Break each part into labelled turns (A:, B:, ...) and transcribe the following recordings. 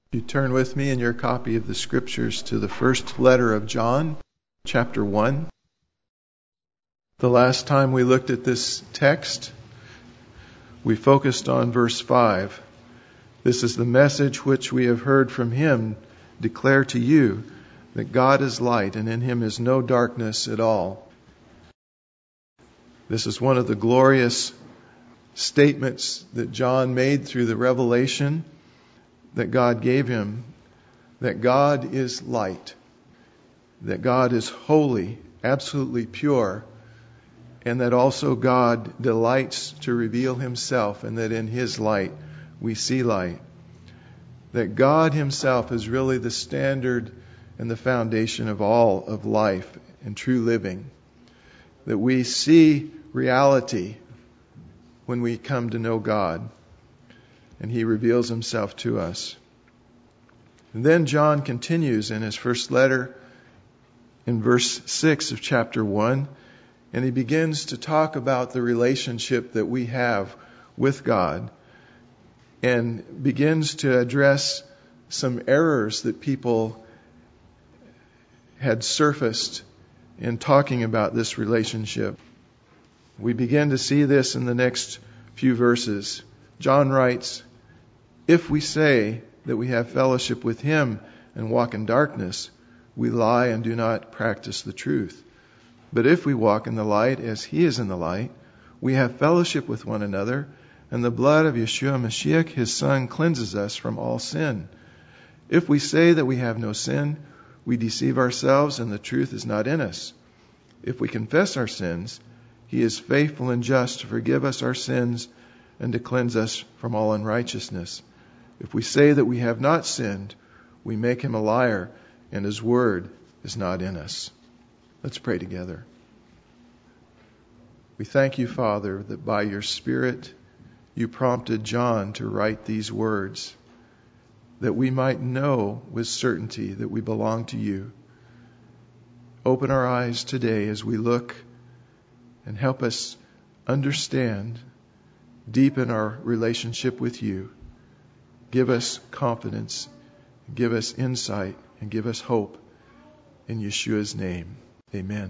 A: You turn with me in your copy of the Scriptures to the first letter of John, chapter 1. The last time we looked at this text, we focused on verse 5. This is the message which we have heard from him, declare to you that God is light and in him is no darkness at all. This is one of the glorious statements that John made through the revelation that God gave him, that God is light, that God is holy, absolutely pure, and that also God delights to reveal himself, and that in his light we see light. That God himself is really the standard and the foundation of all of life and true living. That we see reality when we come to know God, and he reveals himself to us. And then John continues in his first letter in verse 6 of chapter 1, and he begins to talk about the relationship that we have with God, and begins to address some errors that people had surfaced in talking about this relationship. We begin to see this in the next few verses. John writes, "If we say that we have fellowship with him and walk in darkness, we lie and do not practice the truth. But if we walk in the light as he is in the light, we have fellowship with one another, and the blood of Yeshua Mashiach, his son, cleanses us from all sin. If we say that we have no sin, we deceive ourselves and the truth is not in us. If we confess our sins, he is faithful and just to forgive us our sins and to cleanse us from all unrighteousness. If we say that we have not sinned, we make him a liar, and his word is not in us." Let's pray together. We thank you, Father, that by your Spirit you prompted John to write these words, that we might know with certainty that we belong to you. Open our eyes today as we look, and help us understand, deepen our relationship with you. Give us confidence, give us insight, and give us hope. In Yeshua's name, amen.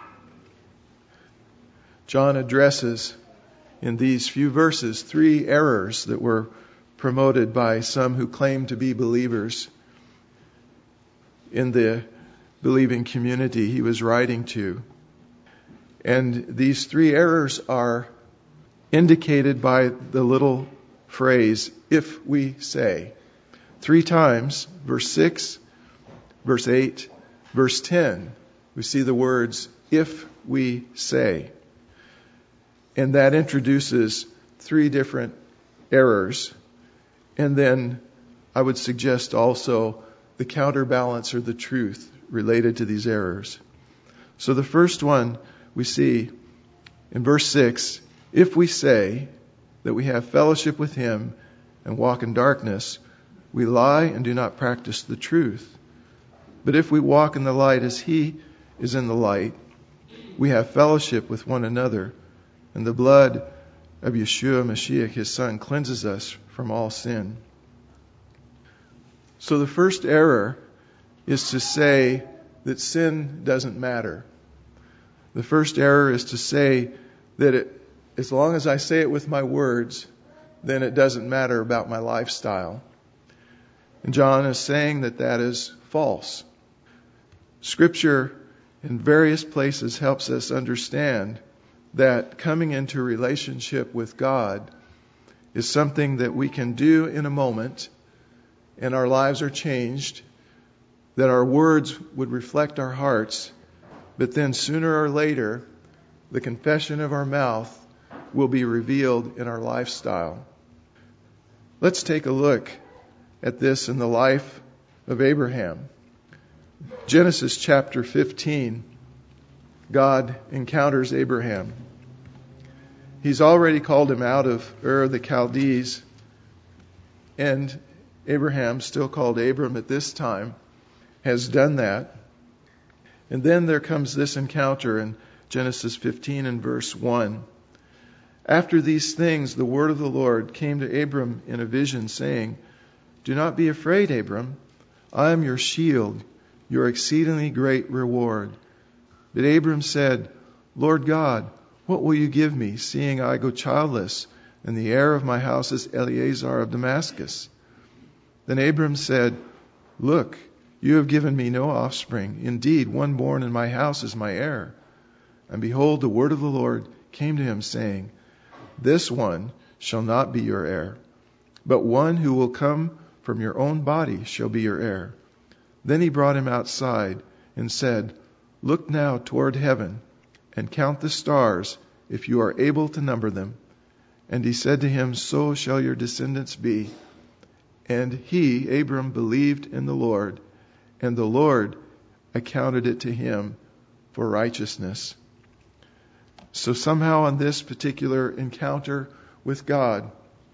A: John addresses in these few verses 3 errors that were promoted by some who claim to be believers in the believing community he was writing to. And these 3 errors are indicated by the little phrase, "if we say." 3 times, verse 6, verse 8, verse 10, we see the words, "if we say." And that introduces 3 different errors. And then I would suggest also the counterbalance or the truth related to these errors. So the first one we see in verse 6, "If we say that we have fellowship with him and walk in darkness, we lie and do not practice the truth. But if we walk in the light as he is in the light, we have fellowship with one another, and the blood of Yeshua Mashiach, his son, cleanses us from all sin." So the first error is to say that sin doesn't matter. The first error is to say that as long as I say it with my words, then it doesn't matter about my lifestyle. And John is saying that that is false. Scripture in various places helps us understand that coming into relationship with God is something that we can do in a moment, and our lives are changed, that our words would reflect our hearts, but then sooner or later, the confession of our mouth will be revealed in our lifestyle. Let's take a look at this in the life of Abraham. Genesis chapter 15, God encounters Abraham. He's already called him out of Ur of the Chaldees, and Abraham, still called Abram at this time, has done that. And then there comes this encounter in Genesis 15 and verse 1. "After these things, the word of the Lord came to Abram in a vision, saying, Do not be afraid, Abram. I am your shield, your exceedingly great reward. But Abram said, Lord God, what will you give me, seeing I go childless, and the heir of my house is Eleazar of Damascus? Then Abram said, Look, you have given me no offspring. Indeed, one born in my house is my heir. And behold, the word of the Lord came to him, saying, This one shall not be your heir, but one who will come from your own body shall be your heir. Then he brought him outside and said, Look now toward heaven and count the stars, if you are able to number them. And he said to him, So shall your descendants be. And he, Abram, believed in the Lord, and the Lord accounted it to him for righteousness. So somehow on this particular encounter with God,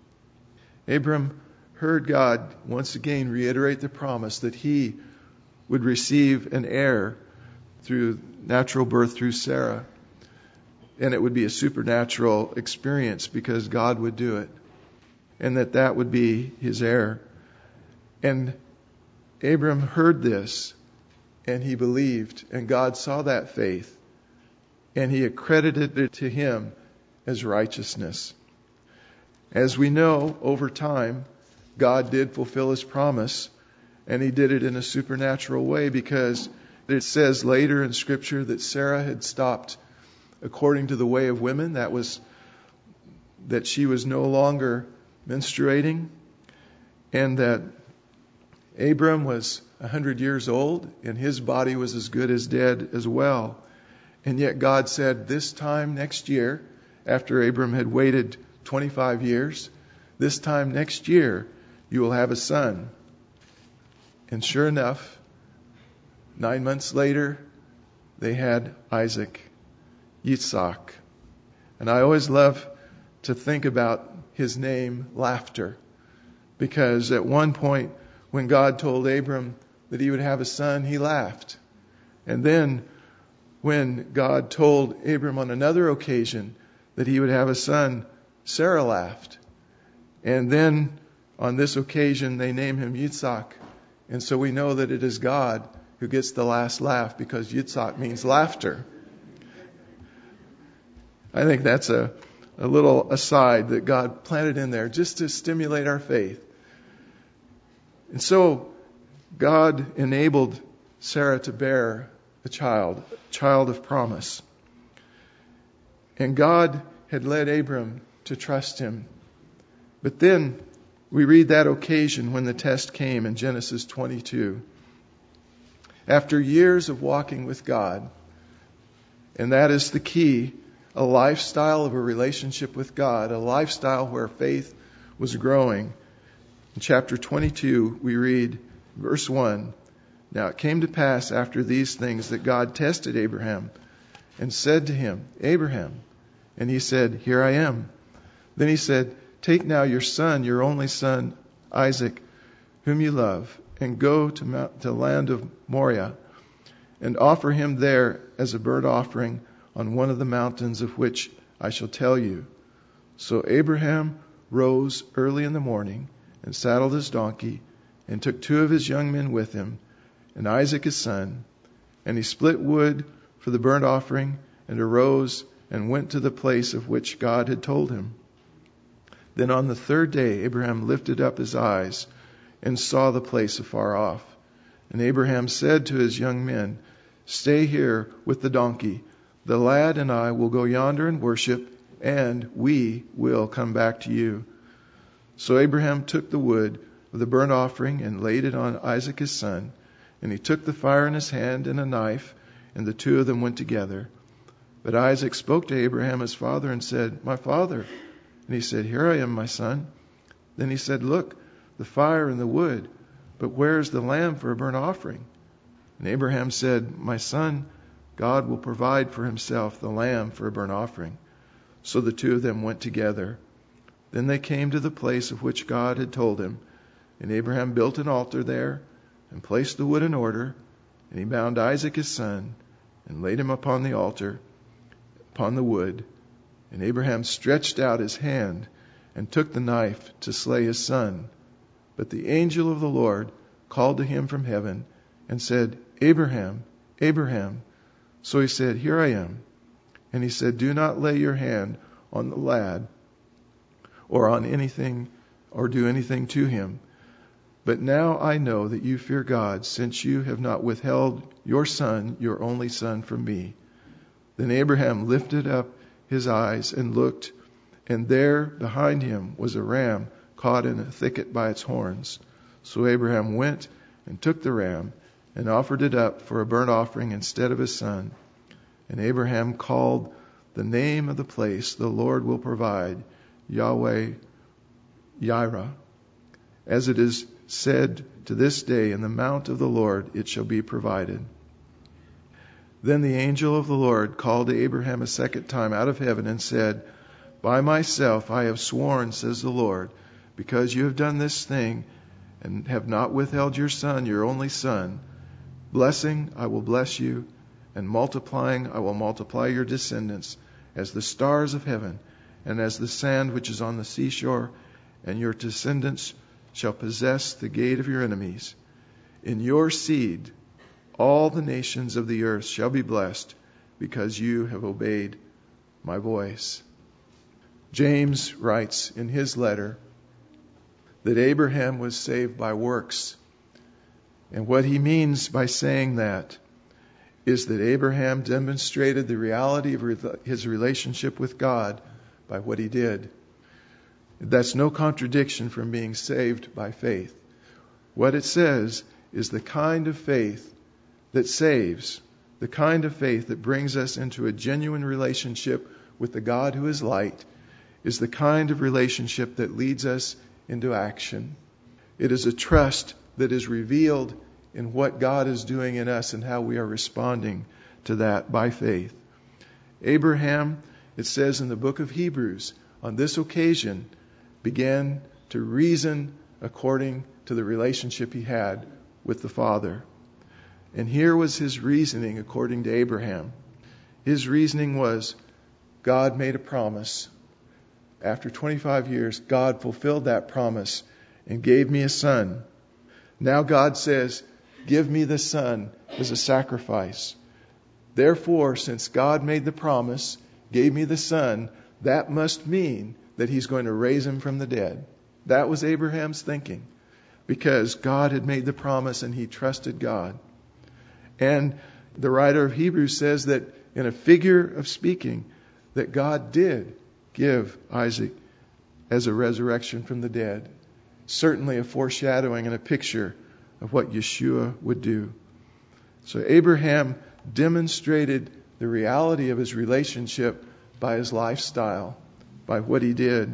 A: Abram heard God once again reiterate the promise that he would receive an heir through natural birth through Sarah. And it would be a supernatural experience because God would do it. And that would be his heir. And Abram heard this and he believed, and God saw that faith and he accredited it to him as righteousness. As we know, over time, God did fulfill his promise, and he did it in a supernatural way, because it says later in Scripture that Sarah had stopped according to the way of women. That was that she was no longer menstruating, and that Abram was 100 years old, and his body was as good as dead as well. And yet God said, this time next year, after Abram had waited 25 years, this time next year, you will have a son. And sure enough, 9 months later, they had Isaac, Yitzhak. And I always love to think about his name, Laughter, because at one point, when God told Abram that he would have a son, he laughed. And then when God told Abram on another occasion that he would have a son, Sarah laughed. And then on this occasion, they name him Yitzhak. And so we know that it is God who gets the last laugh, because Yitzhak means laughter. I think that's a little aside that God planted in there just to stimulate our faith. And so God enabled Sarah to bear a child of promise. And God had led Abram to trust him. But then we read that occasion when the test came in Genesis 22. After years of walking with God, and that is the key, a lifestyle of a relationship with God, a lifestyle where faith was growing. In chapter 22, we read verse 1, Now it came to pass after these things that God tested Abraham and said to him, Abraham. And he said, Here I am. Then he said, Take now your son, your only son, Isaac, whom you love, and go to the land of Moriah, and offer him there as a burnt offering on one of the mountains of which I shall tell you. So Abraham rose early in the morning and saddled his donkey and took 2 of his young men with him and Isaac his son, and he split wood for the burnt offering and arose and went to the place of which God had told him. Then on the 3rd day Abraham lifted up his eyes and saw the place afar off. And Abraham said to his young men, Stay here with the donkey. The lad and I will go yonder and worship, and we will come back to you. So Abraham took the wood of the burnt offering and laid it on Isaac his son. And he took the fire in his hand and a knife, and the 2 of them went together. But Isaac spoke to Abraham his father and said, My father. And he said, Here I am, my son. Then he said, Look, the fire and the wood, but where is the lamb for a burnt offering? And Abraham said, My son, God will provide for himself the lamb for a burnt offering. So the 2 of them went together. Then they came to the place of which God had told him. And Abraham built an altar there and placed the wood in order. And he bound Isaac his son and laid him upon the altar, upon the wood. And Abraham stretched out his hand and took the knife to slay his son. But the angel of the Lord called to him from heaven and said, Abraham, Abraham. So he said, Here I am. And he said, Do not lay your hand on the lad or on anything or do anything to him. But now I know that you fear God, since you have not withheld your son, your only son, from me. Then Abraham lifted up his eyes and looked, and there behind him was a ram caught in a thicket by its horns. So Abraham went and took the ram and offered it up for a burnt offering instead of his son. And Abraham called the name of the place, The Lord will provide, Yahweh Yireh. As it is said to this day, in the mount of the Lord it shall be provided. Then the angel of the Lord called to Abraham a second time out of heaven and said, By myself I have sworn, says the Lord, because you have done this thing and have not withheld your son, your only son. Blessing, I will bless you, and multiplying, I will multiply your descendants as the stars of heaven and as the sand which is on the seashore, and your descendants shall possess the gate of your enemies. In your seed all the nations of the earth shall be blessed, because you have obeyed my voice. James writes in his letter that Abraham was saved by works. And what he means by saying that is that Abraham demonstrated the reality of his relationship with God by what he did. That's no contradiction from being saved by faith. What it says is the kind of faith that saves, the kind of faith that brings us into a genuine relationship with the God who is light, is the kind of relationship that leads us into action. It is a trust that is revealed in what God is doing in us and how we are responding to that by faith. Abraham, it says in the book of Hebrews, on this occasion began to reason according to the relationship he had with the Father. And here was his reasoning according to Abraham. His reasoning was, God made a promise. After 25 years, God fulfilled that promise and gave me a son. Now God says, give me the son as a sacrifice. Therefore, since God made the promise, gave me the son, that must mean that he's going to raise him from the dead. That was Abraham's thinking, because God had made the promise and he trusted God. And the writer of Hebrews says that in a figure of speaking, that God did give Isaac as a resurrection from the dead. Certainly a foreshadowing and a picture of what Yeshua would do. So Abraham demonstrated the reality of his relationship by his lifestyle, by what he did.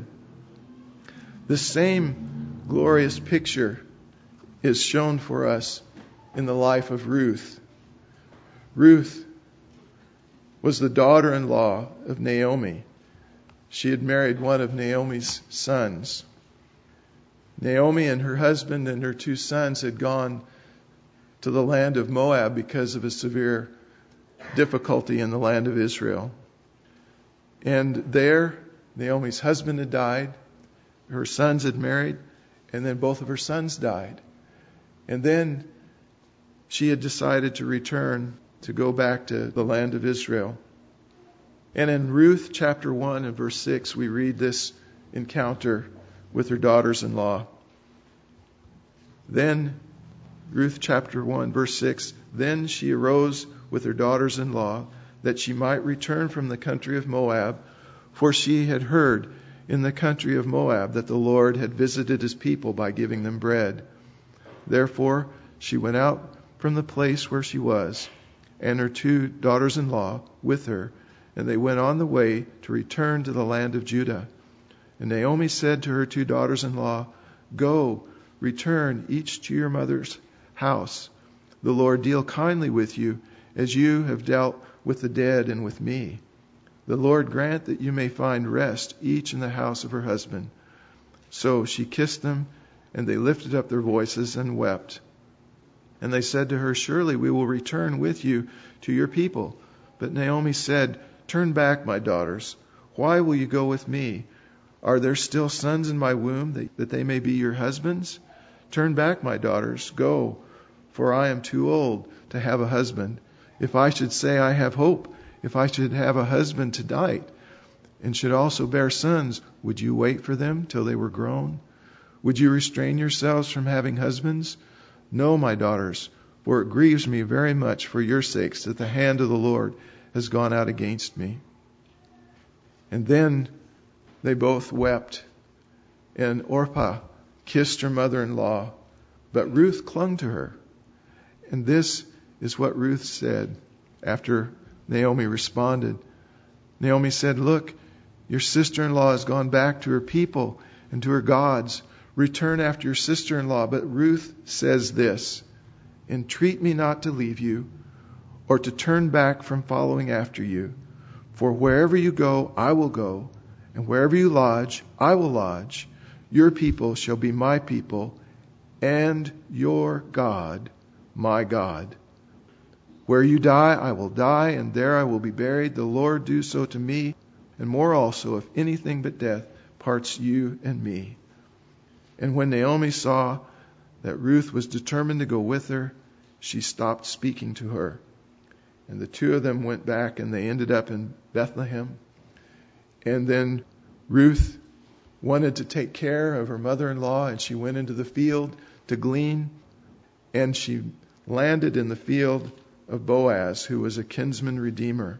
A: The same glorious picture is shown for us in the life of Ruth. Ruth was the daughter-in-law of Naomi. She had married one of Naomi's sons. Naomi and her husband and her two sons had gone to the land of Moab because of a severe difficulty in the land of Israel. And there, Naomi's husband had died, her sons had married, and then both of her sons died. And then she had decided to return to go back to the land of Israel. And in Ruth chapter 1 and verse 6, we read this encounter with her daughters-in-law. Then, Ruth chapter 1 verse 6, then she arose with her daughters-in-law that she might return from the country of Moab, for she had heard in the country of Moab that the Lord had visited his people by giving them bread. Therefore she went out from the place where she was, and her two daughters-in-law with her, and they went on the way to return to the land of Judah. And Naomi said to her two daughters-in-law, Go, return each to your mother's house. The Lord deal kindly with you, as you have dealt with the dead and with me. The Lord grant that you may find rest, each in the house of her husband. So she kissed them, and they lifted up their voices and wept. And they said to her, Surely we will return with you to your people. But Naomi said, Turn back, my daughters. Why will you go with me? Are there still sons in my womb that they may be your husbands? Turn back, my daughters, go, for I am too old to have a husband. If I should say I have hope, if I should have a husband tonight, and should also bear sons, would you wait for them till they were grown? Would you restrain yourselves from having husbands? No, my daughters, for it grieves me very much for your sakes that the hand of the Lord has gone out against me. And then they both wept, and Orpah kissed her mother-in-law, but Ruth clung to her. And this is what Ruth said after Naomi responded. Naomi said, look, your sister-in-law has gone back to her people and to her gods. Return after your sister-in-law. But Ruth says this, entreat me not to leave you or to turn back from following after you. For wherever you go, I will go, and wherever you lodge, I will lodge. Your people shall be my people, and your God, my God. Where you die, I will die, and there I will be buried. The Lord do so to me, and more also, if anything but death parts you and me. And when Naomi saw that Ruth was determined to go with her, she stopped speaking to her. And the two of them went back, and they ended up in Bethlehem. And then Ruth wanted to take care of her mother-in-law, and she went into the field to glean, and she landed in the field of Boaz, who was a kinsman redeemer.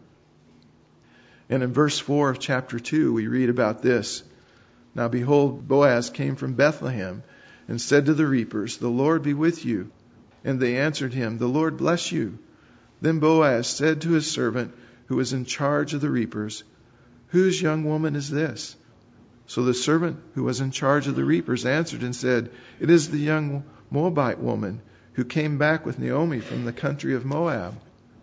A: And in verse 4 of chapter 2, we read about this. Now behold, Boaz came from Bethlehem and said to the reapers, the Lord be with you. And they answered him, the Lord bless you. Then Boaz said to his servant, who was in charge of the reapers, whose young woman is this? So the servant who was in charge of the reapers answered and said, it is the young Moabite woman who came back with Naomi from the country of Moab.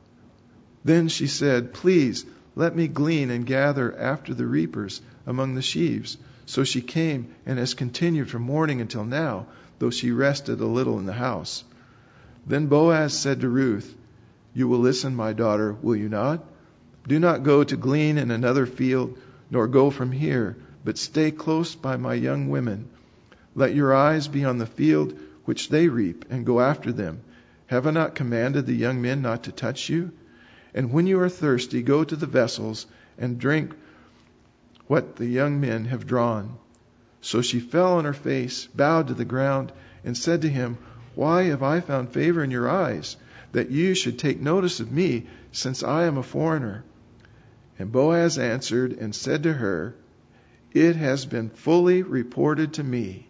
A: Then she said, please let me glean and gather after the reapers among the sheaves. So she came and has continued from morning until now, though she rested a little in the house. Then Boaz said to Ruth, you will listen, my daughter, will you not? Do not go to glean in another field, nor go from here, but stay close by my young women. Let your eyes be on the field which they reap, and go after them. Have I not commanded the young men not to touch you? And when you are thirsty, go to the vessels and drink what the young men have drawn. So she fell on her face, bowed to the ground, and said to him, why have I found favor in your eyes, that you should take notice of me, since I am a foreigner? And Boaz answered and said to her, it has been fully reported to me,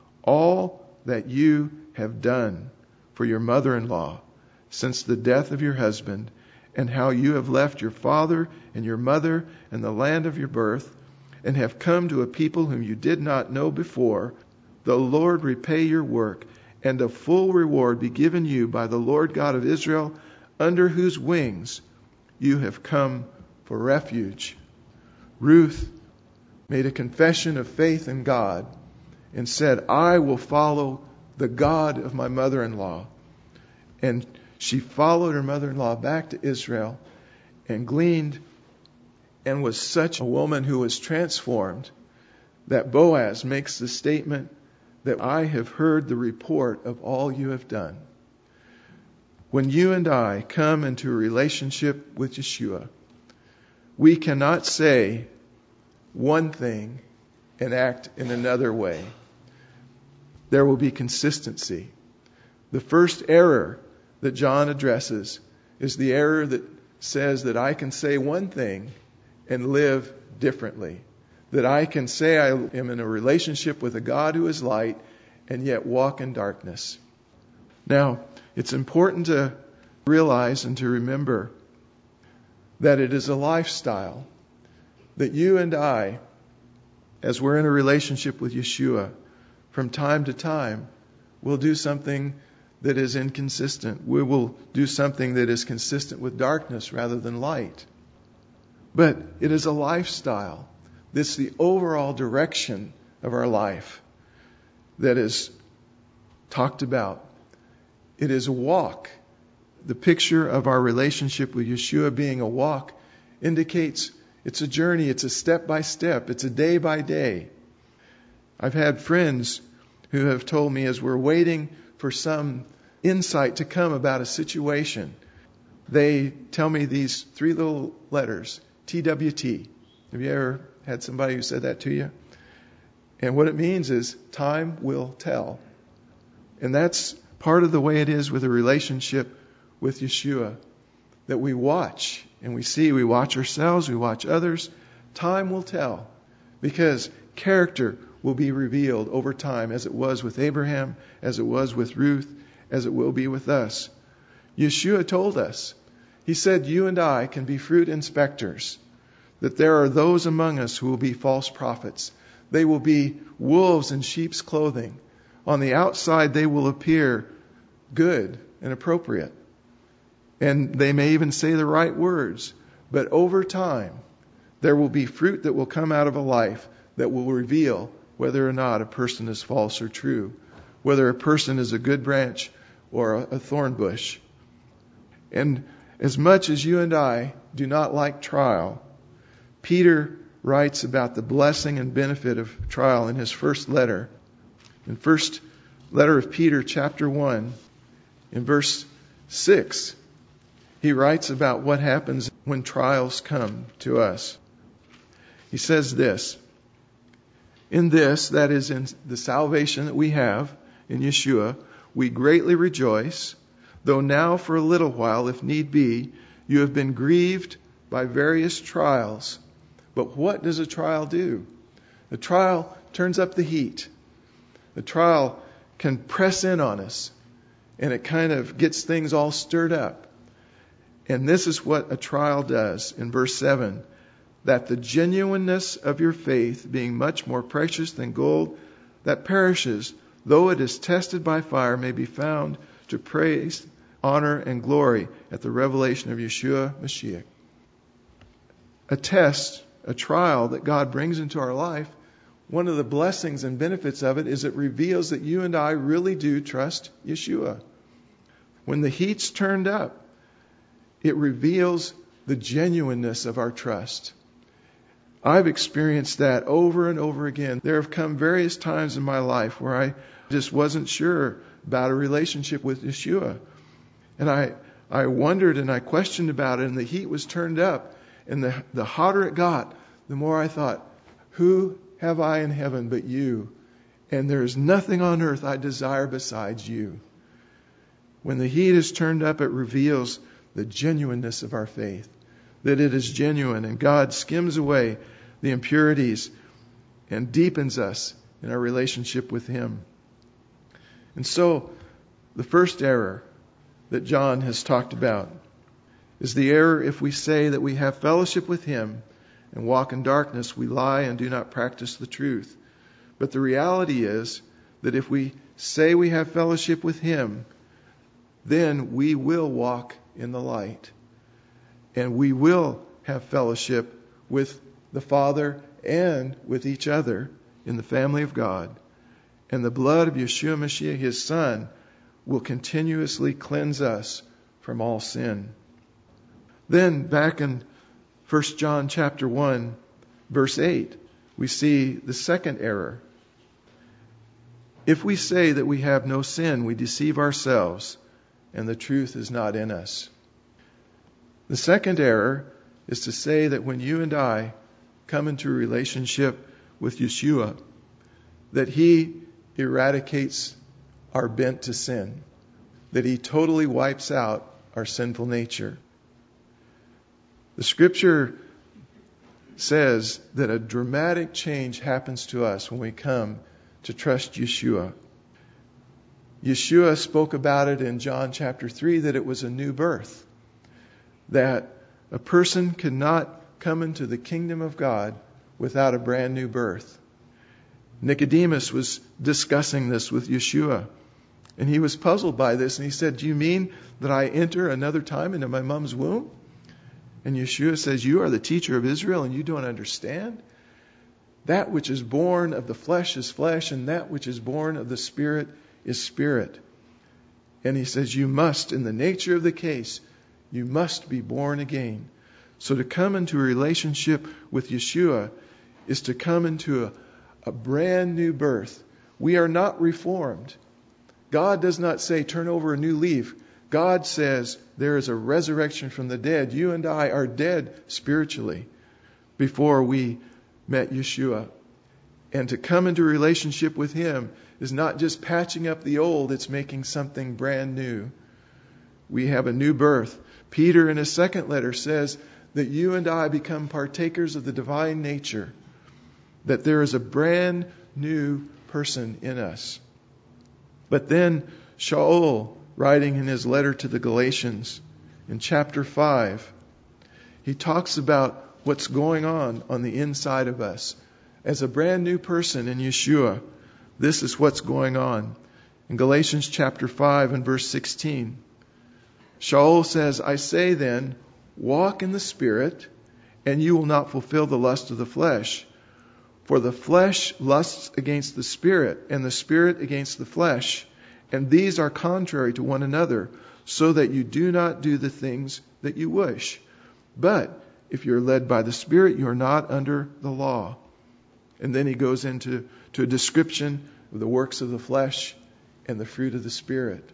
A: all that you have done for your mother-in-law since the death of your husband, and how you have left your father and your mother and the land of your birth, and have come to a people whom you did not know before. The Lord repay your work, and a full reward be given you by the Lord God of Israel, under whose wings you have come for refuge. Ruth made a confession of faith in God and said, I will follow the God of my mother-in-law. And she followed her mother-in-law back to Israel and gleaned, and was such a woman who was transformed that Boaz makes the statement that I have heard the report of all you have done. When you and I come into a relationship with Yeshua, we cannot say one thing and act in another way. There will be consistency. The first error that John addresses is the error that says that I can say one thing and live differently. That I can say I am in a relationship with a God who is light and yet walk in darkness. Now, it's important to realize and to remember that it is a lifestyle. That you and I, as we're in a relationship with Yeshua, from time to time, will do something that is inconsistent. We will do something that is consistent with darkness rather than light. But it is a lifestyle. This is the overall direction of our life that is talked about. It is a walk. The picture of our relationship with Yeshua being a walk indicates it's a journey. It's a step by step. It's a day by day. I've had friends who have told me as we're waiting for some insight to come about a situation, they tell me these 3 little letters, TWT. Have you ever had somebody who said that to you? And what it means is time will tell. And that's part of the way it is with a relationship with Yeshua, that we watch and we see, we watch ourselves, we watch others. Time will tell, because character will be revealed over time, as it was with Abraham, as it was with Ruth, as it will be with us. Yeshua told us, he said, you and I can be fruit inspectors, that there are those among us who will be false prophets. They will be wolves in sheep's clothing. On the outside, they will appear good and appropriate. And they may even say the right words. But over time, there will be fruit that will come out of a life that will reveal whether or not a person is false or true, whether a person is a good branch or a thorn bush. And as much as you and I do not like trial, Peter writes about the blessing and benefit of trial in his first letter. In first letter of Peter, chapter 1, in verse 6, he writes about what happens when trials come to us. He says this, in this, that is in the salvation that we have in Yeshua, we greatly rejoice, though now for a little while, if need be, you have been grieved by various trials. But what does a trial do? A trial turns up the heat. The trial can press in on us, and it kind of gets things all stirred up. And this is what a trial does in verse 7, that the genuineness of your faith, being much more precious than gold that perishes, though it is tested by fire, may be found to praise, honor, and glory at the revelation of Yeshua Mashiach. A test, a trial that God brings into our life, one of the blessings and benefits of it is it reveals that you and I really do trust Yeshua. When the heat's turned up, it reveals the genuineness of our trust. I've experienced that over and over again. There have come various times in my life where I just wasn't sure about a relationship with Yeshua. And I wondered and I questioned about it, and the heat was turned up. And the hotter it got, the more I thought, who have I in heaven but you? And there is nothing on earth I desire besides you. When the heat is turned up, it reveals the genuineness of our faith, that it is genuine, and God skims away the impurities and deepens us in our relationship with Him. And so, the first error that John has talked about is the error if we say that we have fellowship with Him and walk in darkness, we lie and do not practice the truth. But the reality is that if we say we have fellowship with Him, then we will walk in the light. And we will have fellowship with the Father and with each other in the family of God. And the blood of Yeshua Mashiach, His Son, will continuously cleanse us from all sin. Then back in 1 John chapter 1, verse 8, we see the second error. If we say that we have no sin, we deceive ourselves, and the truth is not in us. The second error is to say that when you and I come into a relationship with Yeshua, that He eradicates our bent to sin, that He totally wipes out our sinful nature. The Scripture says that a dramatic change happens to us when we come to trust Yeshua. Yeshua spoke about it in John chapter 3, that it was a new birth, that a person could not come into the kingdom of God without a brand new birth. Nicodemus was discussing this with Yeshua, and he was puzzled by this, and he said, "Do you mean that I enter another time into my mom's womb?" And Yeshua says, "You are the teacher of Israel, and you don't understand? That which is born of the flesh is flesh, and that which is born of the Spirit is spirit." And he says, you must, in the nature of the case, you must be born again. So to come into a relationship with Yeshua is to come into a brand new birth We are not reformed. God does not say, turn over a new leaf. God says there is a resurrection from the dead. You and I are dead spiritually before we met Yeshua. And to come into a relationship with Him is not just patching up the old, it's making something brand new. We have a new birth. Peter in his second letter says that you and I become partakers of the divine nature, that there is a brand new person in us. But then Shaul, writing in his letter to the Galatians in chapter 5, he talks about what's going on the inside of us. As a brand new person in Yeshua, this is what's going on. In Galatians chapter 5 and verse 16, Shaul says, I say then, walk in the Spirit, and you will not fulfill the lust of the flesh. For the flesh lusts against the Spirit, and the Spirit against the flesh. And these are contrary to one another, so that you do not do the things that you wish. But if you're led by the Spirit, you are not under the law. And then he goes into a description of the works of the flesh and the fruit of the Spirit.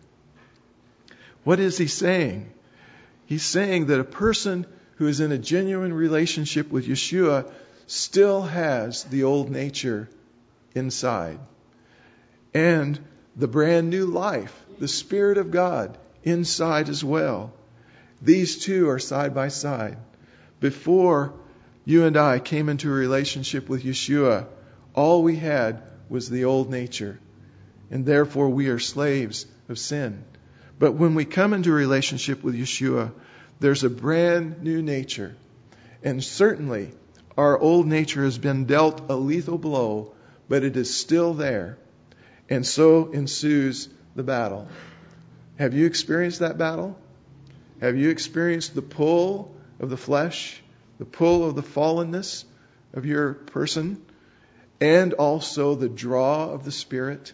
A: What is he saying? He's saying that a person who is in a genuine relationship with Yeshua still has the old nature inside. And the brand new life, the Spirit of God, inside as well. These two are side by side. Before you and I came into a relationship with Yeshua, all we had was the old nature. And therefore we are slaves of sin. But when we come into a relationship with Yeshua, there's a brand new nature. And certainly our old nature has been dealt a lethal blow, but it is still there. And so ensues the battle. Have you experienced that battle? Have you experienced the pull of the flesh, the pull of the fallenness of your person, and also the draw of the Spirit?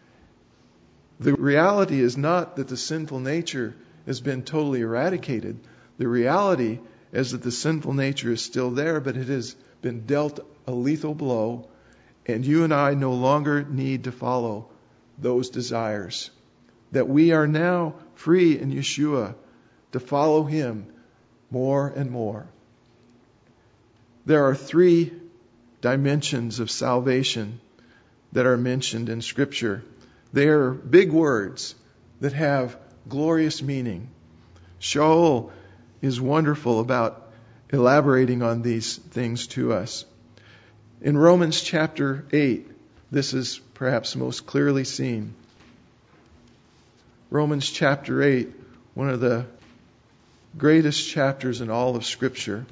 A: The reality is not that the sinful nature has been totally eradicated. The reality is that the sinful nature is still there, but it has been dealt a lethal blow, and you and I no longer need to follow those desires. That we are now free in Yeshua to follow Him more and more. There are 3 dimensions of salvation that are mentioned in Scripture. They are big words that have glorious meaning. Shaul is wonderful about elaborating on these things to us. In Romans chapter 8, this is perhaps most clearly seen. Romans chapter 8, one of the greatest chapters in all of Scripture.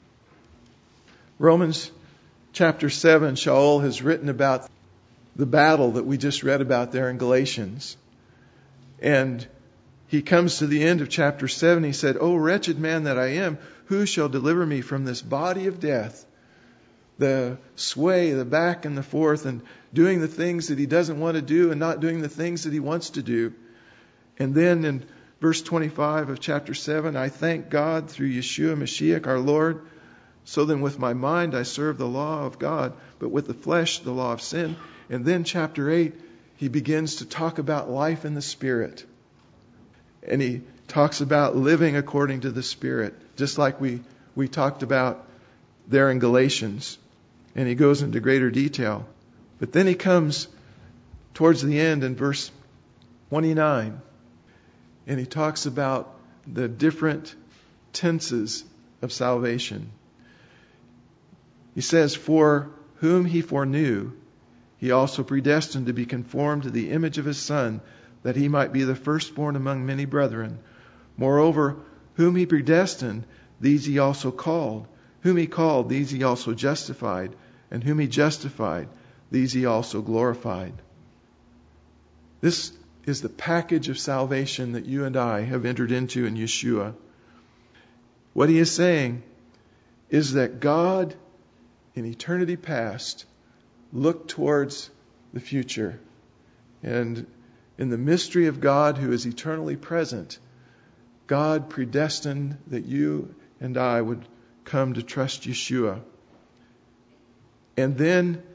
A: Romans chapter 7, Shaul has written about the battle that we just read about there in Galatians. And he comes to the end of chapter 7. He said, "O wretched man that I am, who shall deliver me from this body of death?" The sway, the back and the forth, and doing the things that he doesn't want to do and not doing the things that he wants to do. And then in verse 25 of chapter 7, I thank God through Yeshua Mashiach our Lord. So then with my mind I serve the law of God, but with the flesh the law of sin. And then chapter 8, he begins to talk about life in the Spirit. And he talks about living according to the Spirit, just like we talked about there in Galatians. And he goes into greater detail. But then he comes towards the end in verse 29, and he talks about the different tenses of salvation. He says, "For whom he foreknew, he also predestined to be conformed to the image of his Son, that he might be the firstborn among many brethren. Moreover, whom he predestined, these he also called. Whom he called, these he also justified. And whom he justified, these he also glorified." This is the package of salvation that you and I have entered into in Yeshua. What he is saying is that God, in eternity past, looked towards the future. And in the mystery of God who is eternally present, God predestined that you and I would come to trust Yeshua. And then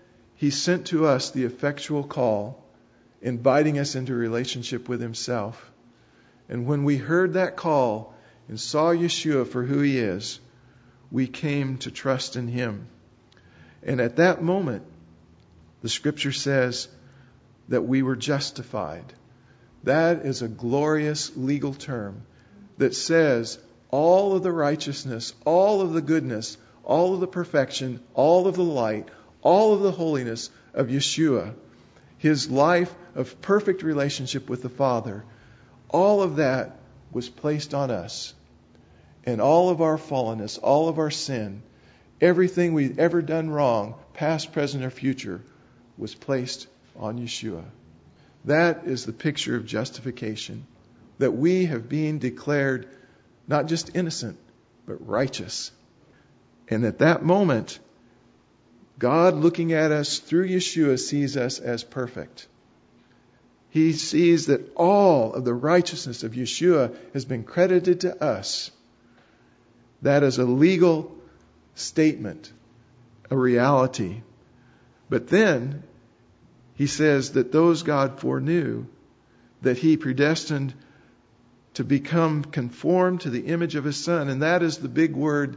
A: He sent to us the effectual call, inviting us into relationship with Himself. And when we heard that call and saw Yeshua for who He is, we came to trust in Him. And at that moment, the Scripture says that we were justified. That is a glorious legal term that says all of the righteousness, all of the goodness, all of the perfection, all of the light, all of the holiness of Yeshua, His life of perfect relationship with the Father, all of that was placed on us. And all of our fallenness, all of our sin, everything we've ever done wrong, past, present, or future, was placed on Yeshua. That is the picture of justification. That we have been declared not just innocent, but righteous. And at that moment, God looking at us through Yeshua sees us as perfect. He sees that all of the righteousness of Yeshua has been credited to us. That is a legal statement, a reality. But then He says that those God foreknew, that He predestined to become conformed to the image of His Son. And that is the big word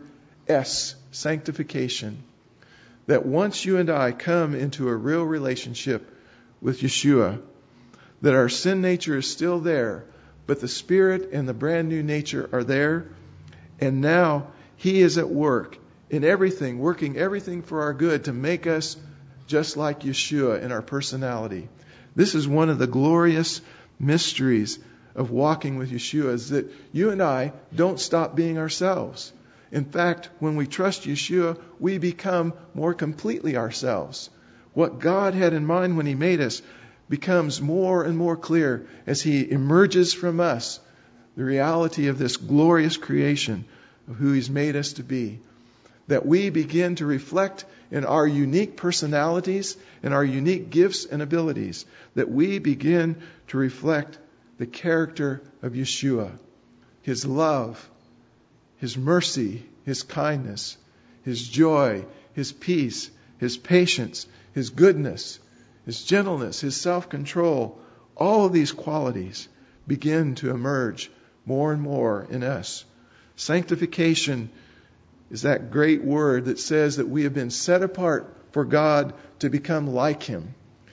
A: S, sanctification. That once you and I come into a real relationship with Yeshua, that our sin nature is still there, but the Spirit and the brand new nature are there. And now He is at work in everything, working everything for our good to make us just like Yeshua in our personality. This is one of the glorious mysteries of walking with Yeshua, is that you and I don't stop being ourselves. In fact, when we trust Yeshua, we become more completely ourselves. What God had in mind when He made us becomes more and more clear as He emerges from us, the reality of this glorious creation of who He's made us to be. That we begin to reflect in our unique personalities and our unique gifts and abilities. That we begin to reflect the character of Yeshua. His love, His mercy, His kindness, His joy, His peace, His patience, His goodness, His gentleness, His self-control. All of these qualities begin to emerge more and more in us. Sanctification is that great word that says that we have been set apart for God to become like Him.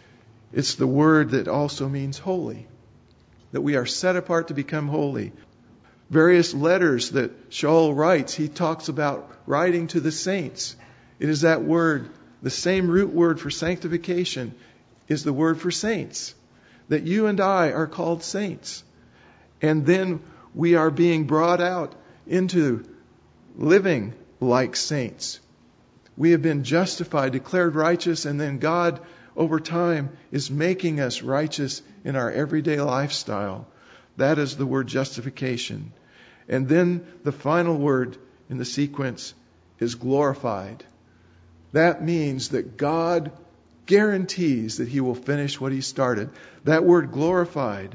A: It's the word that also means holy. That we are set apart to become holy. Various letters that Shaul writes, he talks about writing to the saints. It is that word, the same root word for sanctification is the word for saints. That you and I are called saints. And then we are being brought out into living like saints. We have been justified, declared righteous, and then God over time is making us righteous in our everyday lifestyle. That is the word justification. And then the final word in the sequence is glorified. That means that God guarantees that He will finish what He started. That word glorified,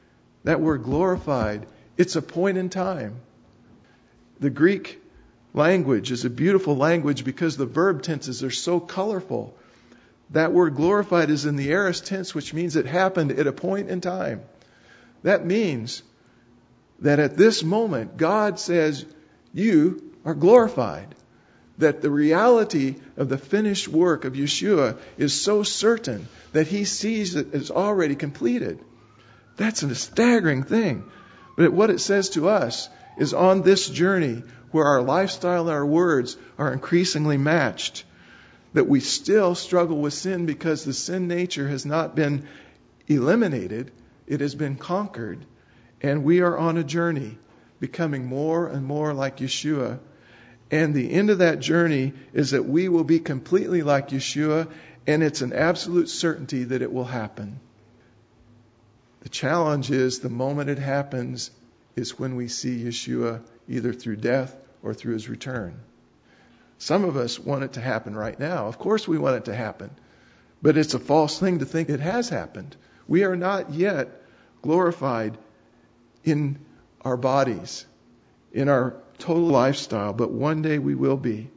A: it's a point in time. The Greek language is a beautiful language because the verb tenses are so colorful. That word glorified is in the aorist tense, which means it happened at a point in time. That means that at this moment, God says, you are glorified. That the reality of the finished work of Yeshua is so certain that He sees it as already completed. That's a staggering thing. But what it says to us is on this journey where our lifestyle and our words are increasingly matched, that we still struggle with sin because the sin nature has not been eliminated. It has been conquered. And we are on a journey becoming more and more like Yeshua. And the end of that journey is that we will be completely like Yeshua, and it's an absolute certainty that it will happen. The challenge is the moment it happens is when we see Yeshua either through death or through His return. Some of us want it to happen right now. Of course we want it to happen. But it's a false thing to think it has happened. We are not yet glorified in our bodies, in our total lifestyle, but one day we will be.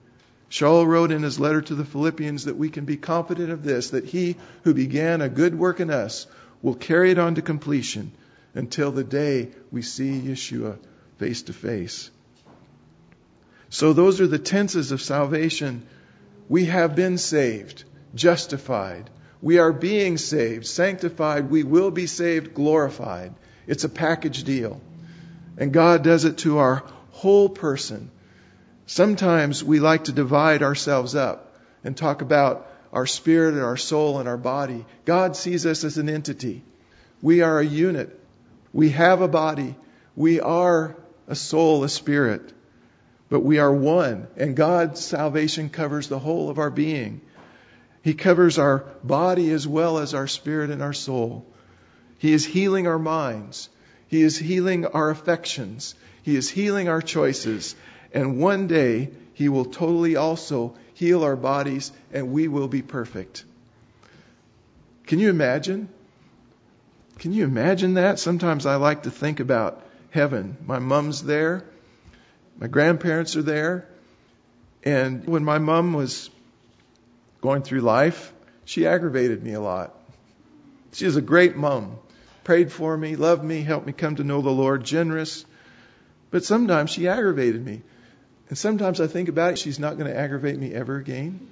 A: Shaul wrote in his letter to the Philippians that we can be confident of this, that he who began a good work in us will carry it on to completion until the day we see Yeshua face to face. So those are the tenses of salvation. We have been saved, justified. We are being saved, sanctified. We will be saved, glorified. It's a package deal. And God does it to our whole person. Sometimes we like to divide ourselves up and talk about our spirit and our soul and our body. God sees us as an entity. We are a unit. We have a body. We are a soul, a spirit. But we are one. And God's salvation covers the whole of our being. He covers our body as well as our spirit and our soul. He is healing our minds. He is healing our affections. He is healing our choices. And one day, He will totally also heal our bodies and we will be perfect. Can you imagine? Can you imagine that? Sometimes I like to think about heaven. My mom's there. My grandparents are there. And when my mom was going through life, she aggravated me a lot. She was a great mom. Prayed for me, loved me, helped me come to know the Lord, generous. But sometimes she aggravated me. And sometimes I think about it, she's not going to aggravate me ever again.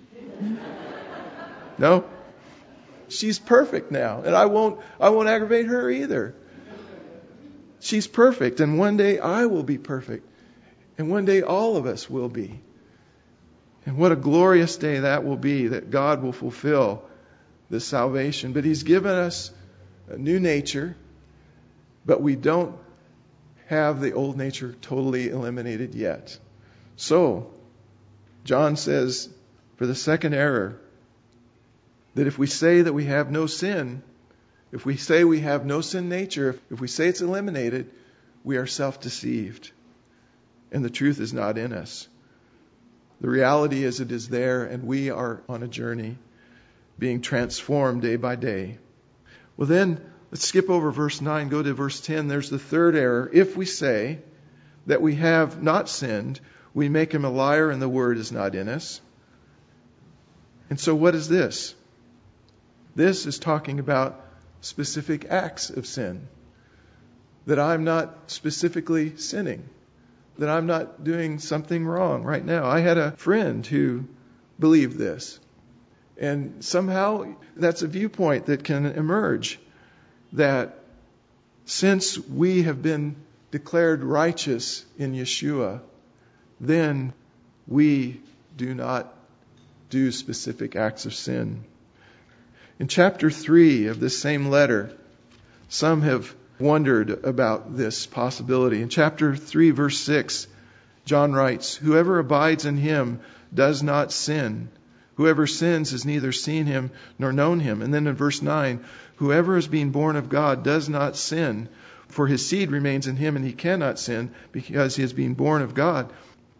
A: No. She's perfect now. And I won't aggravate her either. She's perfect. And one day I will be perfect. And one day all of us will be. And what a glorious day that will be, that God will fulfill this salvation. But He's given us a new nature, but we don't have the old nature totally eliminated yet. So, John says, for the second error, that if we say that we have no sin, if we say we have no sin nature, if we say it's eliminated, we are self-deceived. And the truth is not in us. The reality is it is there, and we are on a journey being transformed day by day. Well then, let's skip over verse 9, go to verse 10. There's the third error. If we say that we have not sinned, we make Him a liar and the word is not in us. And so what is this? This is talking about specific acts of sin. That I'm not specifically sinning. That I'm not doing something wrong right now. I had a friend who believed this. And somehow that's a viewpoint that can emerge. That since we have been declared righteous in Yeshua, then we do not do specific acts of sin. In chapter 3 of this same letter, some have wondered about this possibility. In chapter 3, verse 6, John writes, "Whoever abides in Him does not sin. Whoever sins has neither seen Him nor known Him." And then in verse 9, "Whoever is being born of God does not sin, for his seed remains in him and he cannot sin because he is being born of God."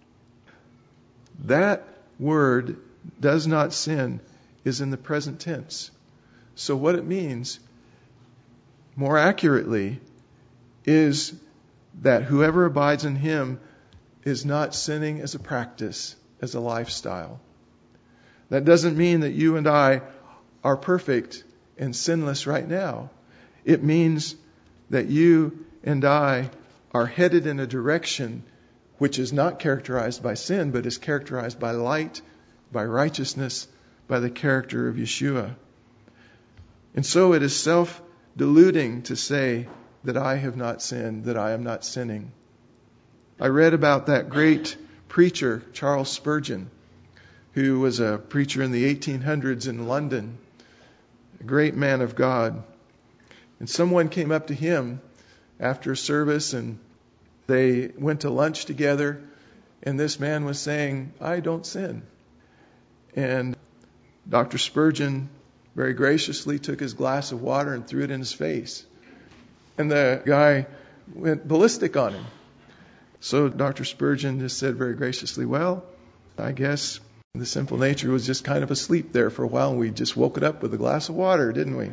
A: That word, "does not sin," is in the present tense. So what it means, more accurately, is that whoever abides in Him is not sinning as a practice, as a lifestyle. That doesn't mean that you and I are perfect and sinless right now. It means that you and I are headed in a direction which is not characterized by sin, but is characterized by light, by righteousness, by the character of Yeshua. And so it is self-deluding to say that I have not sinned, that I am not sinning. I read about that great preacher, Charles Spurgeon, who was a preacher in the 1800s in London, a great man of God. And someone came up to him after service and they went to lunch together, and this man was saying, "I don't sin." And Dr. Spurgeon very graciously took his glass of water and threw it in his face. And the guy went ballistic on him. So Dr. Spurgeon just said very graciously, "Well, I guess the sinful nature was just kind of asleep there for a while, and we just woke it up with a glass of water, didn't we?"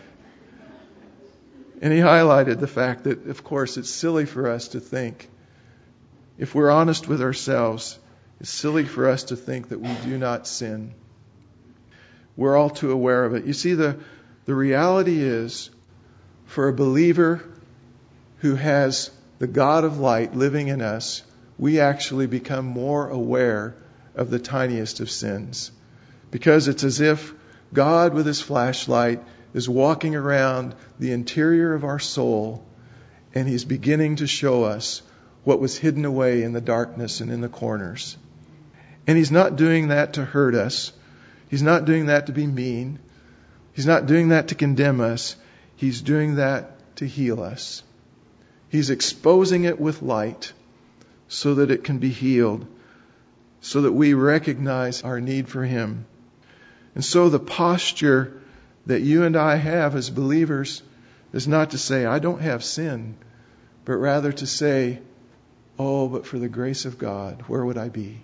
A: And he highlighted the fact that, of course, it's silly for us to think, if we're honest with ourselves, It's silly for us to think that we do not sin. We're all too aware of it. You see, the reality is, for a believer who has the God of light living in us, we actually become more aware of the tiniest of sins. Because it's as if God with His flashlight is walking around the interior of our soul, and He's beginning to show us what was hidden away in the darkness and in the corners. And He's not doing that to hurt us. He's not doing that to be mean. He's not doing that to condemn us. He's doing that to heal us. He's exposing it with light so that it can be healed, so that we recognize our need for Him. And so the posture that you and I have as believers is not to say, I don't have sin, but rather to say, oh, but for the grace of God, where would I be?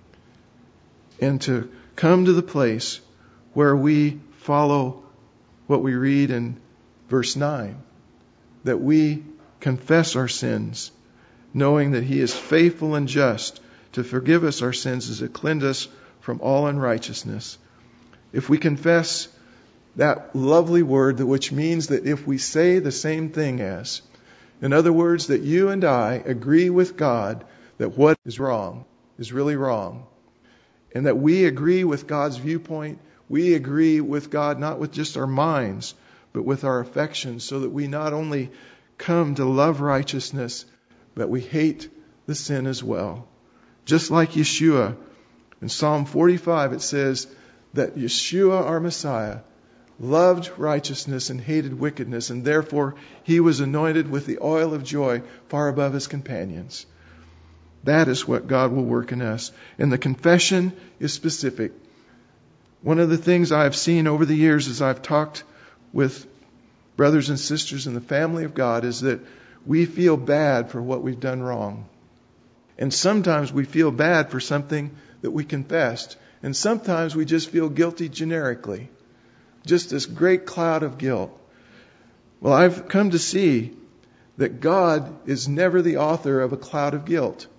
A: And to come to the place where we follow what we read in verse 9, that we confess our sins, knowing that He is faithful and just to forgive us our sins and to cleanse us from all unrighteousness. If we confess that lovely word, which means that if we say the same thing as, in other words, that you and I agree with God that what is wrong is really wrong, and that we agree with God's viewpoint, we agree with God not with just our minds, but with our affections, so that we not only come to love righteousness, but we hate the sin as well. Just like Yeshua, in Psalm 45 it says that Yeshua, our Messiah, loved righteousness and hated wickedness, and therefore He was anointed with the oil of joy far above His companions. That is what God will work in us. And the confession is specific. One of the things I've seen over the years as I've talked with brothers and sisters in the family of God is that we feel bad for what we've done wrong. And sometimes we feel bad for something that we confessed. And sometimes we just feel guilty generically. Just this great cloud of guilt. Well, I've come to see that God is never the author of a cloud of guilt.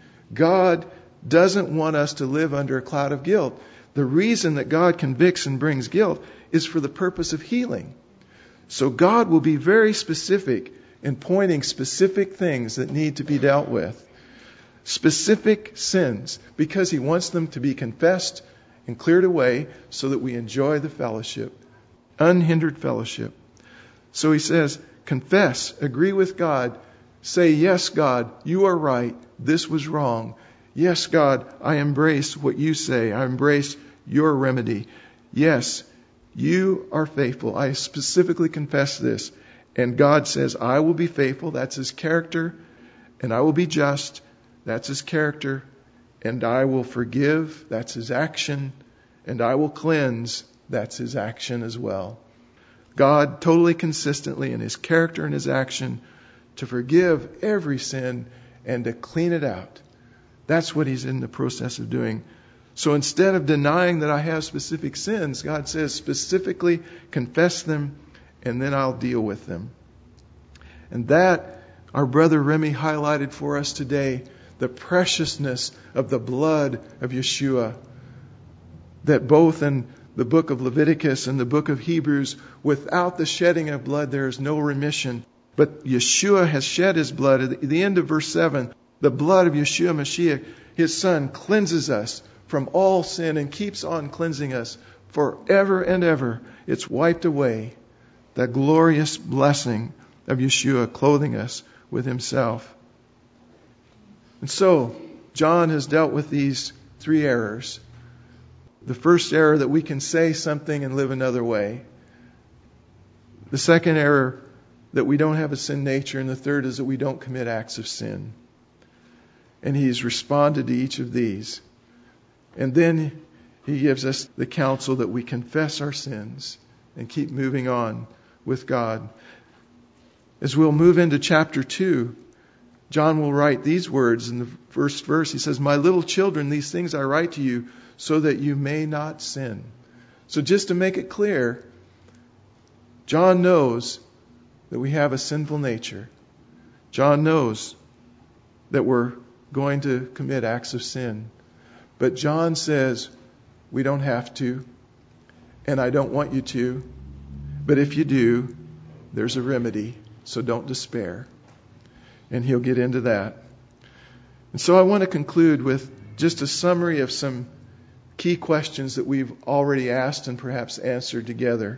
A: God doesn't want us to live under a cloud of guilt. The reason that God convicts and brings guilt is for the purpose of healing. So God will be very specific in pointing specific things that need to be dealt with. Specific sins, because He wants them to be confessed and cleared away so that we enjoy the fellowship, unhindered fellowship. So He says, confess, agree with God, say, yes, God, you are right, this was wrong. Yes, God, I embrace what you say, I embrace your remedy. Yes, you are faithful. I specifically confess this. And God says, I will be faithful, that's His character, and I will be just, that's His character, and I will forgive, that's His action, and I will cleanse, that's His action as well. God totally consistently in His character and His action to forgive every sin and to clean it out. That's what He's in the process of doing. So instead of denying that I have specific sins, God says specifically confess them and then I'll deal with them. And that our brother Remy highlighted for us today, the preciousness of the blood of Yeshua. That both in the book of Leviticus and the book of Hebrews, without the shedding of blood there is no remission. But Yeshua has shed His blood. At the end of verse 7, the blood of Yeshua Mashiach, His Son, cleanses us from all sin and keeps on cleansing us forever and ever. It's wiped away. That glorious blessing of Yeshua clothing us with Himself. And so, John has dealt with these three errors. The first error, that we can say something and live another way. The second error, that we don't have a sin nature. And the third is that we don't commit acts of sin. And He's responded to each of these. And then He gives us the counsel that we confess our sins and keep moving on with God. As we'll move into chapter 2, John will write these words in the first verse. He says, my little children, these things I write to you so that you may not sin. So just to make it clear, John knows that we have a sinful nature. John knows that we're going to commit acts of sin. But John says, we don't have to, and I don't want you to. But if you do, there's a remedy, so don't despair. And he'll get into that. And so I want to conclude with just a summary of some key questions that we've already asked and perhaps answered together.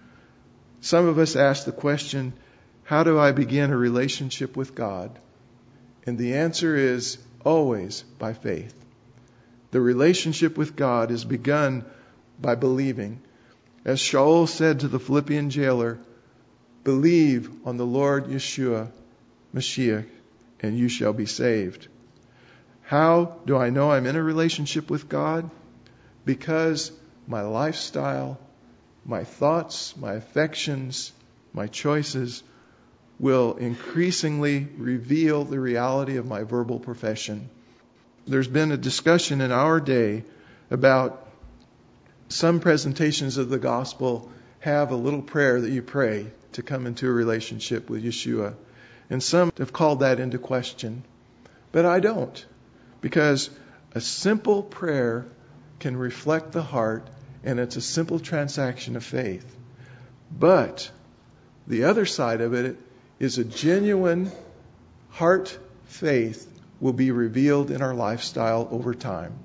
A: Some of us asked the question, how do I begin a relationship with God? And the answer is always by faith. The relationship with God is begun by believing. As Shaul said to the Philippian jailer, believe on the Lord Yeshua, Mashiach, and you shall be saved. How do I know I'm in a relationship with God? Because my lifestyle, my thoughts, my affections, my choices will increasingly reveal the reality of my verbal profession. There's been a discussion in our day about some presentations of the gospel have a little prayer that you pray to come into a relationship with Yeshua. And some have called that into question. But I don't. Because a simple prayer can reflect the heart, and it's a simple transaction of faith. But the other side of it is a genuine heart faith will be revealed in our lifestyle over time.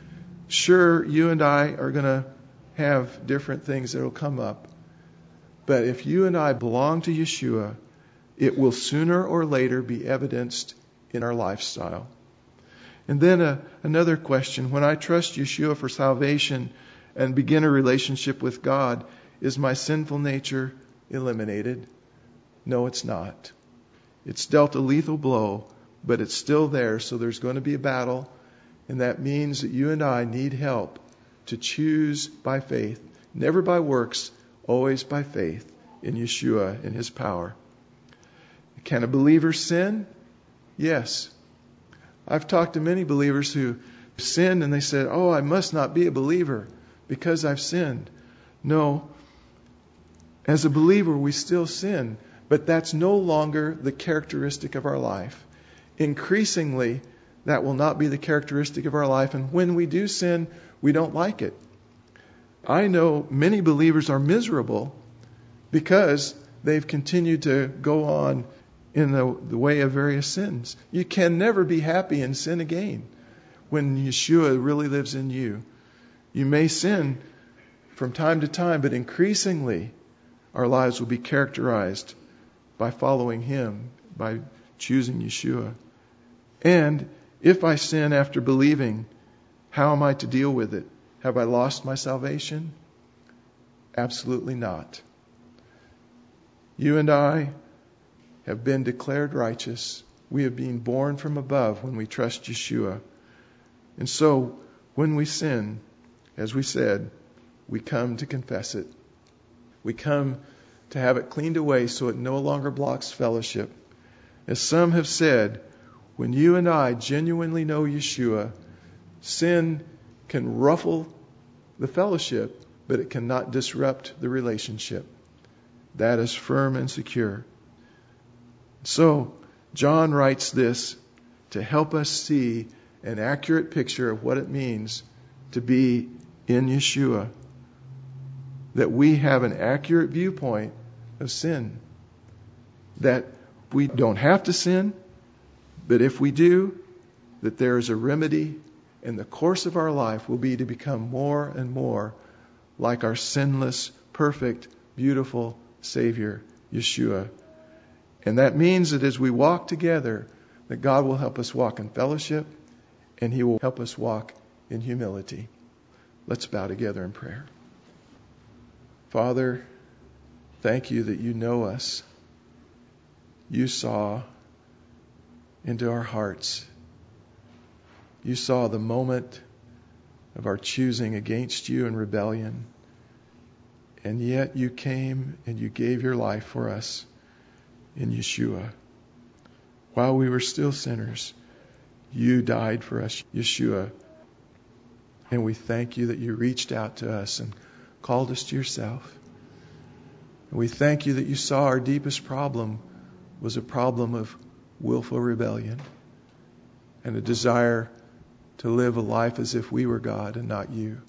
A: Sure, you and I are going to have different things that will come up. But if you and I belong to Yeshua, it will sooner or later be evidenced in our lifestyle. And then another question, when I trust Yeshua for salvation and begin a relationship with God, is my sinful nature eliminated? No, it's not. It's dealt a lethal blow, but it's still there, so there's going to be a battle, and that means that you and I need help to choose by faith, never by works, always by faith in Yeshua and His power. Can a believer sin? Yes. I've talked to many believers who sinned and they said, oh, I must not be a believer because I've sinned. No. As a believer, we still sin, but that's no longer the characteristic of our life. Increasingly, that will not be the characteristic of our life, and when we do sin, we don't like it. I know many believers are miserable because they've continued to go on in the way of various sins. You can never be happy and sin again when Yeshua really lives in you. You may sin from time to time, but increasingly our lives will be characterized by following Him, by choosing Yeshua. And if I sin after believing, how am I to deal with it? Have I lost my salvation? Absolutely not. You and I have been declared righteous. We have been born from above when we trust Yeshua. And so, when we sin, as we said, we come to confess it. We come to have it cleaned away so it no longer blocks fellowship. As some have said, when you and I genuinely know Yeshua, sin can ruffle the fellowship, but it cannot disrupt the relationship. That is firm and secure. So, John writes this to help us see an accurate picture of what it means to be in Yeshua. That we have an accurate viewpoint of sin. That we don't have to sin, but if we do, that there is a remedy, and the course of our life will be to become more and more like our sinless, perfect, beautiful Savior, Yeshua. And that means that as we walk together, that God will help us walk in fellowship, and He will help us walk in humility. Let's bow together in prayer. Father, thank you that you know us. You saw into our hearts. You saw the moment of our choosing against you in rebellion. And yet you came and you gave your life for us in Yeshua. While we were still sinners, you died for us, Yeshua. And we thank you that you reached out to us and called us to yourself. And we thank you that you saw our deepest problem was a problem of willful rebellion and a desire to live a life as if we were God and not you.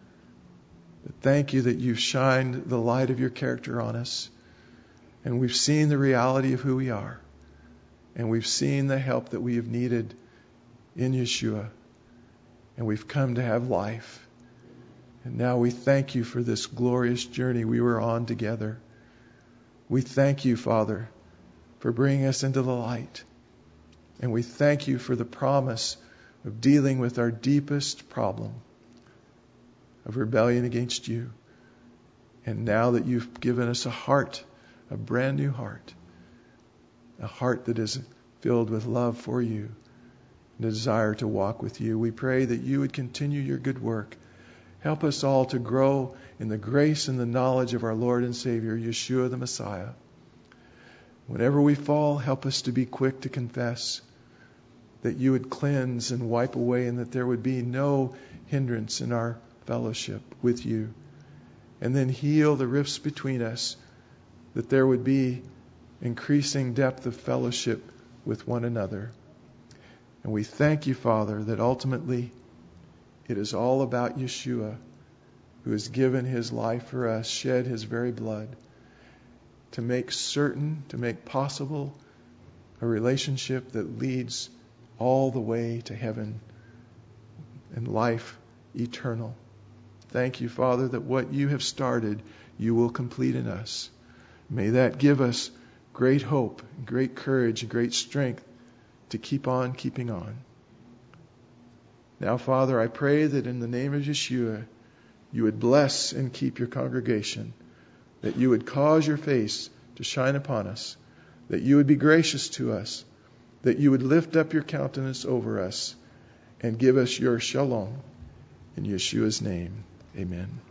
A: But thank you that you've shined the light of your character on us, and we've seen the reality of who we are, and we've seen the help that we have needed in Yeshua, and we've come to have life. And now we thank you for this glorious journey we were on together. We thank you, Father, for bringing us into the light. And we thank you for the promise of dealing with our deepest problem of rebellion against you. And now that you've given us a heart, a brand new heart, a heart that is filled with love for you, and a desire to walk with you, we pray that you would continue your good work. Help us all to grow in the grace and the knowledge of our Lord and Savior, Yeshua the Messiah. Whenever we fall, help us to be quick to confess, that you would cleanse and wipe away, and that there would be no hindrance in our fellowship with you. And then heal the rifts between us, that there would be increasing depth of fellowship with one another. And we thank you, Father, that ultimately it is all about Yeshua, who has given his life for us, shed his very blood, to make certain, to make possible a relationship that leads all the way to heaven and life eternal. Thank you, Father, that what you have started, you will complete in us. May that give us great hope, great courage, and great strength to keep on keeping on. Now, Father, I pray that in the name of Yeshua, you would bless and keep your congregation, that you would cause your face to shine upon us, that you would be gracious to us, that you would lift up your countenance over us and give us your shalom. In Yeshua's name, amen.